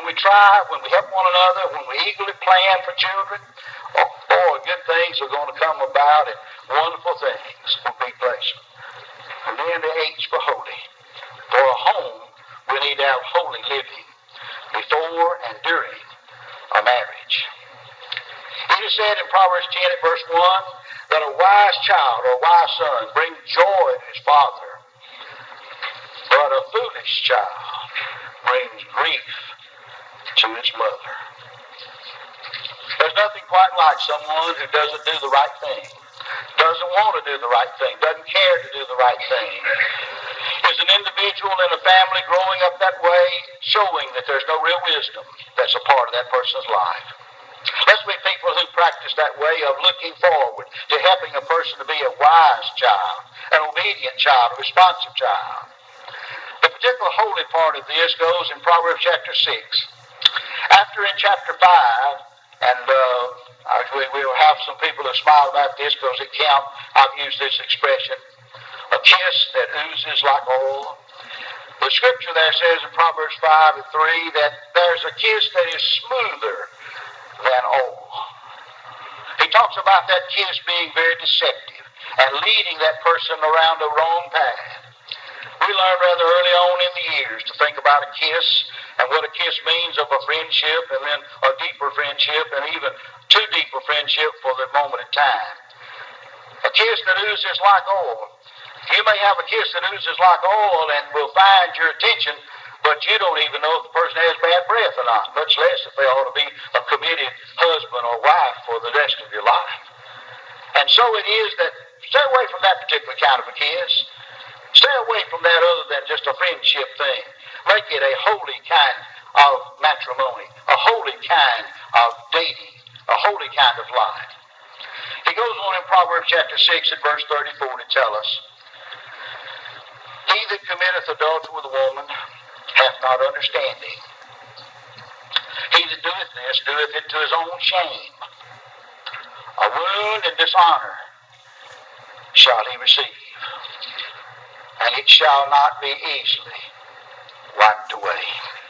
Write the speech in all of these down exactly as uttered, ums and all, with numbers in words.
when we try, when we help one another, when we eagerly plan for children, oh, boy, good things are going to come about and wonderful things will be placed. And then the H for holy. For a home, we need to have holy living before and during a marriage. It is said in Proverbs ten at verse one that a wise child or a wise son brings joy to his father, but a foolish child brings grief to his mother. There's nothing quite like someone who doesn't do the right thing, doesn't want to do the right thing, doesn't care to do the right thing. Is an individual in a family growing up that way, showing that there's no real wisdom that's a part of that person's life. Let's be people who practice that way of looking forward to helping a person to be a wise child, an obedient child, a responsive child. The particular holy part of this goes in Proverbs chapter six. After in chapter five, and uh, we will have some people that smile about this because it count, I've used this expression, a kiss that oozes like oil. The scripture there says in Proverbs five and three that there's a kiss that is smoother than oil. He talks about that kiss being very deceptive and leading that person around the wrong path. We learned rather early on in the years to think about a kiss and what a kiss means of a friendship and then a deeper friendship and even too deep a friendship for the moment in time. A kiss that oozes like oil. You may have a kiss that oozes like oil and will find your attention, but you don't even know if the person has bad breath or not, much less if they ought to be a committed husband or wife for the rest of your life. And so it is that stay away from that particular kind of a kiss. Stay away from that other than just a friendship thing. Make it a holy kind of matrimony, a holy kind of dating, a holy kind of life. He goes on in Proverbs chapter six at verse thirty-four to tell us, he that committeth adultery with a woman hath not understanding. He that doeth this doeth it to his own shame. A wound and dishonor shall he receive, and it shall not be easily wiped away.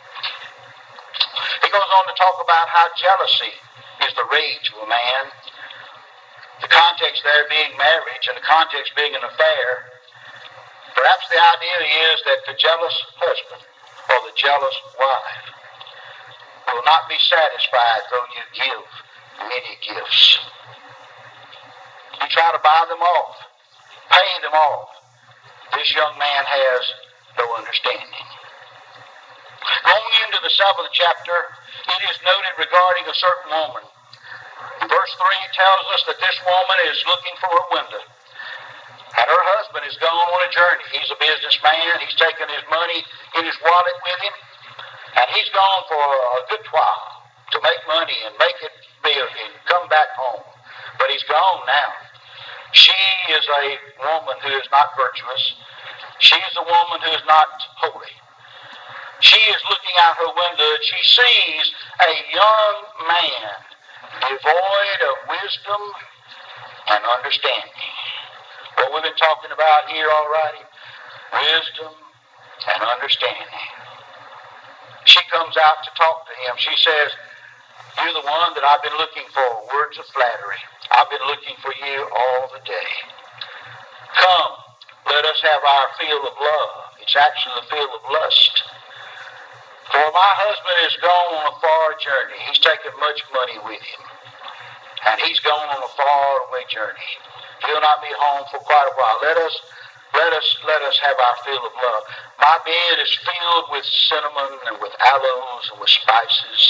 He goes on to talk about how jealousy is the rage of a man. The context there being marriage and the context being an affair. Perhaps the idea is that the jealous husband or the jealous wife will not be satisfied though you give many gifts. You try to buy them off, pay them off. This young man has no understanding. Going into the seventh chapter, it is noted regarding a certain woman. In verse three, it tells us that this woman is looking for a window. And her husband is gone on a journey. He's a businessman. He's taken his money in his wallet with him. And he's gone for a good while to make money and make it big and come back home. But he's gone now. She is a woman who is not virtuous. She is a woman who is not holy. She is looking out her window and she sees a young man devoid of wisdom and understanding. What we've been talking about here already, wisdom and understanding. She comes out to talk to him. She says, you're the one that I've been looking for, words of flattery. I've been looking for you all the day. Come, let us have our fill of love. It's actually the fill of lust. For my husband is gone on a far journey. He's taken much money with him. And he's gone on a far away journey. He'll not be home for quite a while. Let us, let us, let us have our fill of love. My bed is filled with cinnamon and with aloes and with spices.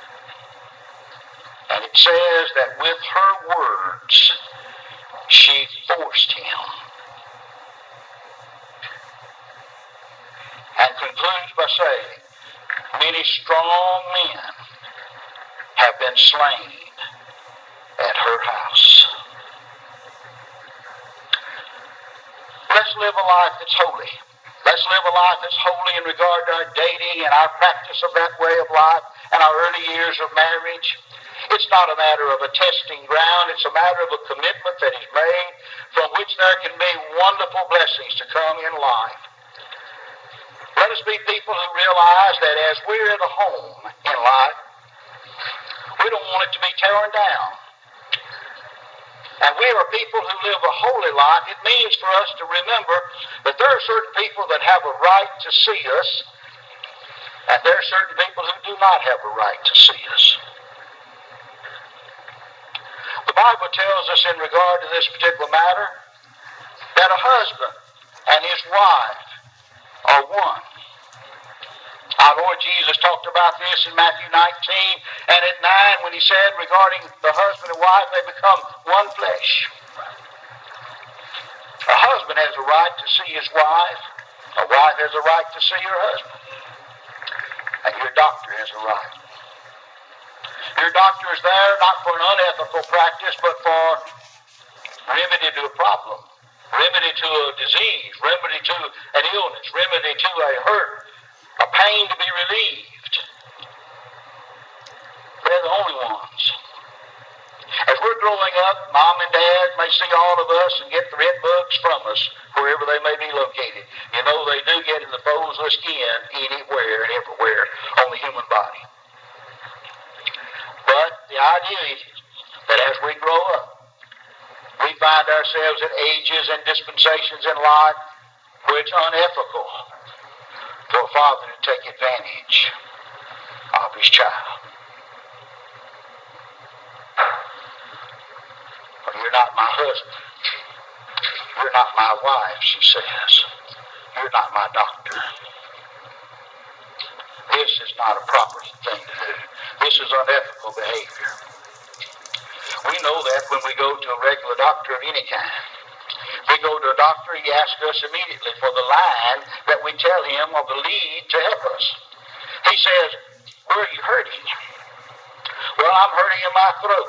And it says that with her words, she forced him. And concludes by saying, many strong men have been slain at her house. Let's live a life that's holy. Let's live a life that's holy in regard to our dating and our practice of that way of life and our early years of marriage. It's not a matter of a testing ground. It's a matter of a commitment that is made from which there can be wonderful blessings to come in life. Let us be people who realize that as we're in the home in torn down. And we are people who live a holy life. It means for us to remember that there are certain people that have a right to see us, and there are certain people who do not have a right to see us. The Bible tells us in regard to this particular matter that a husband and his wife are one. Our Lord Jesus talked about this in Matthew nineteen and at nine when he said regarding the husband and wife, they become one flesh. A husband has a right to see his wife. A wife has a right to see her husband. And your doctor has a right. Your doctor is there not for an unethical practice, but for remedy to a problem, remedy to a disease, remedy to an illness, remedy to a hurt, a pain to be relieved. They're the only ones. As we're growing up, Mom and Dad may see all of us and get the red bugs from us, wherever they may be located. You know, they do get in the folds of the skin anywhere and everywhere on the human body. But the idea is that as we grow up, we find ourselves at ages and dispensations in life where it's unethical for a father to take advantage of his child. Well, you're not my husband. You're not my wife, she says. You're not my doctor. This is not a proper thing to do. This is unethical behavior. We know that when we go to a regular doctor of any kind. If we go to a doctor, he asks us immediately for the line that we tell him or the lead to help us. He says, where are you hurting? Well, I'm hurting in my throat.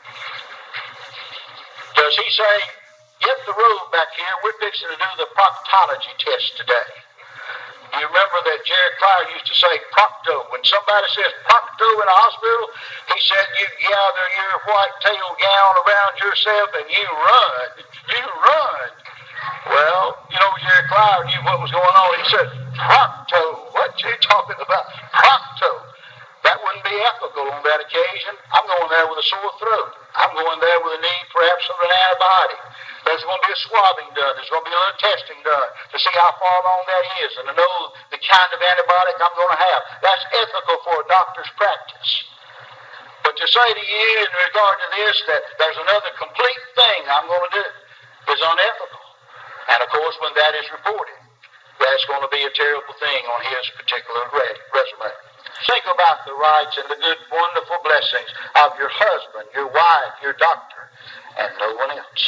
Does he say, get the robe back here, we're fixing to do the proctology test today? You remember that Jerry Clower used to say procto. When somebody says procto in a hospital, he said you gather your white tail gown around yourself and you run. You run. Well, you know, Jerry Clower knew what was going on. He said, procto. What you talking about? Procto. That wouldn't be ethical on that occasion. I'm going there with a sore throat. I'm going there with a need perhaps of an antibiotic. There's going to be a swabbing done. There's going to be a little testing done to see how far along that is and to know the kind of antibiotic I'm going to have. That's ethical for a doctor's practice. But to say to you in regard to this that there's another complete thing I'm going to do is unethical. And of course, when that is reported, that's going to be a terrible thing on his particular resume. Think about the rights and the good, wonderful blessings of your husband, your wife, your doctor, and no one else.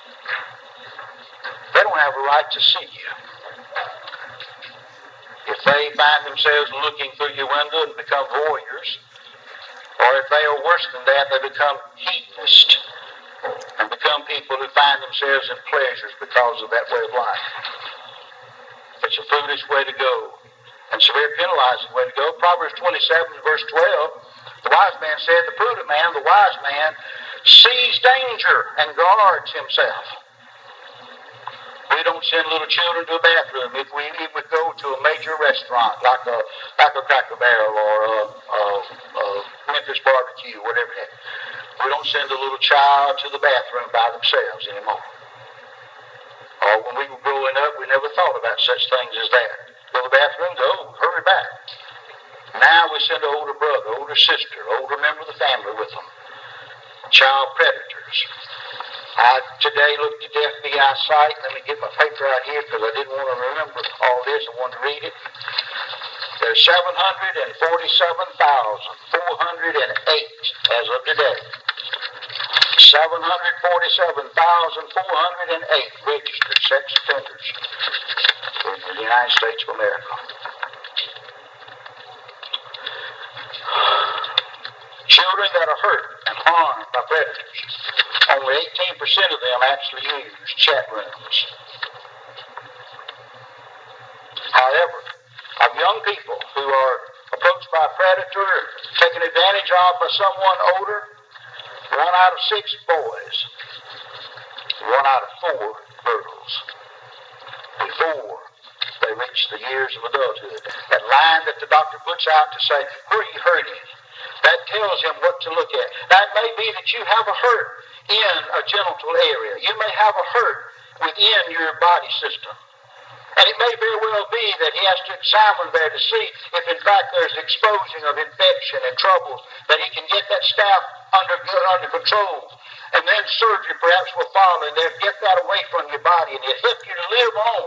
They don't have a right to see you. If they find themselves looking through your window and become voyeurs, or if they are worse than that, they become hedonists and become people who find themselves in pleasures because of that way of life. It's a foolish way to go and severe penalizing way to go. Proverbs twenty-seven, verse twelve, the wise man said, the prudent man, the wise man, sees danger and guards himself. We don't send little children to a bathroom if we, if we go to a major restaurant like a, like a Cracker Barrel or a, a, a Memphis Barbecue, whatever it is. We don't send a little child to the bathroom by themselves anymore. Or when we were growing up, we never thought about such things as that. Go to the bathroom, go, hurry back. Now we send an older brother, older sister, older member of the family with them. Child predators. I today looked at the F B I site. Let me get my paper out here because I didn't want to remember all this. I wanted to read it. There's seven hundred forty-seven thousand four hundred eight as of today. seven hundred forty-seven thousand four hundred eight registered sex offenders in the United States of America. Children that are hurt and harmed by predators. Only eighteen percent of them actually use chat rooms. However, of young people who are approached by a predator or taken advantage of by someone older, one out of six boys, one out of four girls, before they reach the years of adulthood. That line that the doctor puts out to say, where are you hurting? That tells him what to look at. Now, it may be that you have a hurt in a genital area. You may have a hurt within your body system. And it may very well be that he has to examine there to see if in fact there's exposing of infection and troubles, that he can get that staph under, under control. And then surgery perhaps will follow, and they'll get that away from your body, and it'll help you to live on.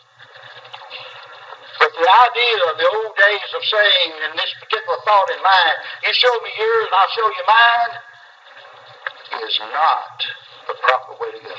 But the idea of the old days of saying, in this particular thought in mind, you show me yours and I'll show you mine, is not the proper way to go.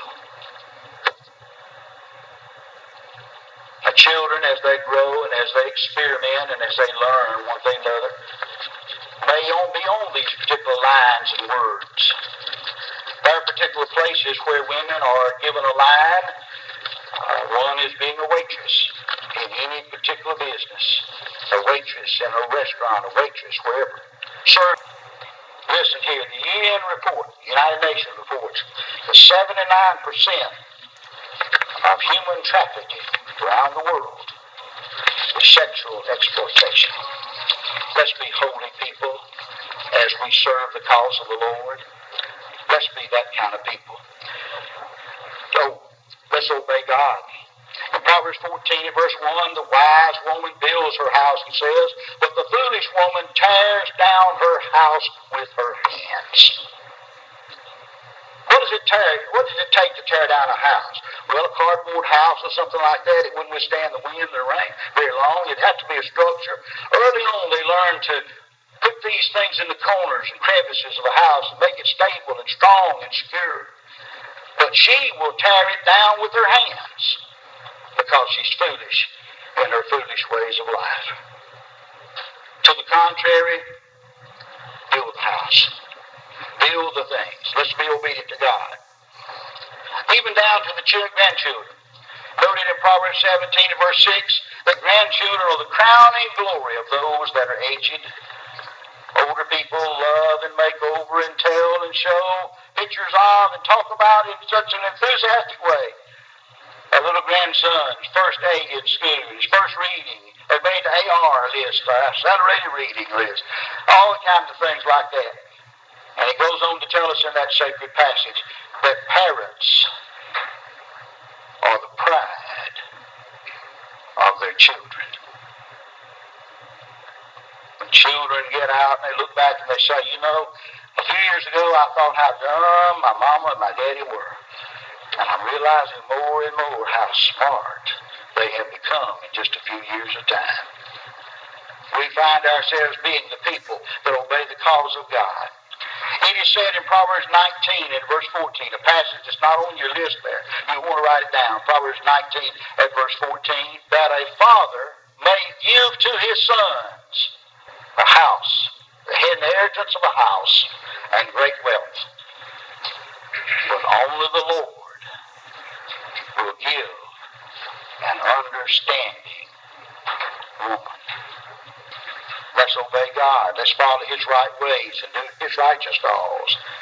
The children, as they grow and as they experiment and as they learn one thing or another, may be on these particular lines and words. There are particular places where women are given a line. Uh, one is being a waitress in any particular business, a waitress in a restaurant, a waitress wherever. Sir, listen here, the U N report, United Nations reports, that seventy-nine percent of human trafficking around the world is sexual exploitation. Let's be holy people as we serve the cause of the Lord. Let's be that kind of people. So, let's obey God. In Proverbs fourteen, verse one, the wise woman builds her house, he says, but the foolish woman tears down her house with her hands. What does it take? What does it take to tear down a house? Well, a cardboard house or something like that, it wouldn't withstand the wind and the rain very long. It'd have to be a structure. Early on, they learned to put these things in the corners and crevices of the house and make it stable and strong and secure. But she will tear it down with her hands because she's foolish in her foolish ways of life. To the contrary, build the house. Build the things. Let's be obedient to God. Even down to the children, grandchildren. Noted in Proverbs seventeen and verse six, that grandchildren are the crowning glory of those that are aged. Older people love and make over and tell and show pictures of and talk about in such an enthusiastic way. A little grandson's first A in school, his first reading, they made the A R list, the accelerated reading list, all kinds of things like that. And it goes on to tell us in that sacred passage that parents are the pride of their children. When children get out and they look back and they say, you know, a few years ago I thought how dumb my mama and my daddy were. And I'm realizing more and more how smart they have become in just a few years of time. We find ourselves being the people that obey the cause of God. It is said in Proverbs nineteen and verse fourteen, a passage that's not on your list there. You want to write it down. Proverbs nineteen at verse fourteen, that a father may give to his sons a house, the inheritance of a house, and great wealth. But only the Lord will give an understanding woman. Let's obey God. Let's follow his right ways and do his righteous laws.